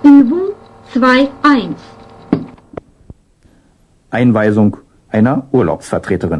Übung 2.1. Einweisung einer Urlaubsvertreterin.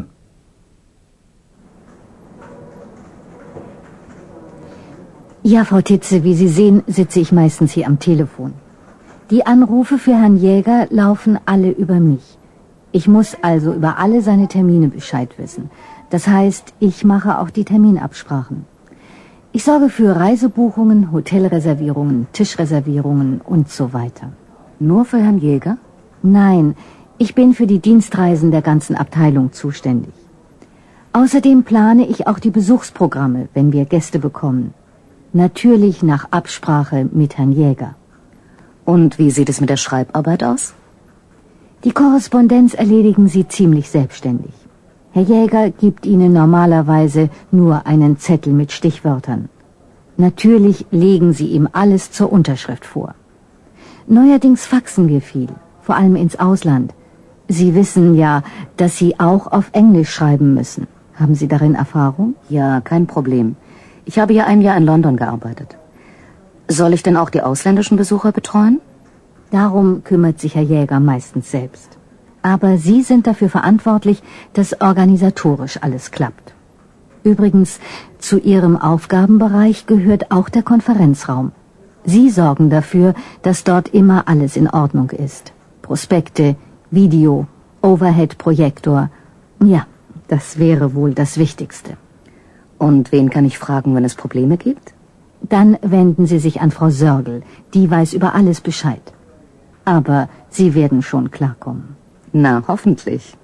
Ja, Frau Titze, wie Sie sehen, sitze ich meistens hier am Telefon. Die Anrufe für Herrn Jäger laufen alle über mich. Ich muss also über alle seine Termine Bescheid wissen. Das heißt, ich mache auch die Terminabsprachen. Ich sorge für Reisebuchungen, Hotelreservierungen, Tischreservierungen und so weiter. Nur für Herrn Jäger? Nein, ich bin für die Dienstreisen der ganzen Abteilung zuständig. Außerdem plane ich auch die Besuchsprogramme, wenn wir Gäste bekommen. Natürlich nach Absprache mit Herrn Jäger. Und wie sieht es mit der Schreibarbeit aus? Die Korrespondenz erledigen Sie ziemlich selbstständig. Herr Jäger gibt Ihnen normalerweise nur einen Zettel mit Stichwörtern. Natürlich legen Sie ihm alles zur Unterschrift vor. Neuerdings faxen wir viel, vor allem ins Ausland. Sie wissen ja, dass Sie auch auf Englisch schreiben müssen. Haben Sie darin Erfahrung? Ja, kein Problem. Ich habe ja ein Jahr in London gearbeitet. Soll ich denn auch die ausländischen Besucher betreuen? Darum kümmert sich Herr Jäger meistens selbst. Aber Sie sind dafür verantwortlich, dass organisatorisch alles klappt. Übrigens, zu Ihrem Aufgabenbereich gehört auch der Konferenzraum. Sie sorgen dafür, dass dort immer alles in Ordnung ist. Prospekte, Video, Overhead-Projektor. Ja, das wäre wohl das Wichtigste. Und wen kann ich fragen, wenn es Probleme gibt? Dann wenden Sie sich an Frau Sörgel. Die weiß über alles Bescheid. Aber Sie werden schon klarkommen. Na, hoffentlich.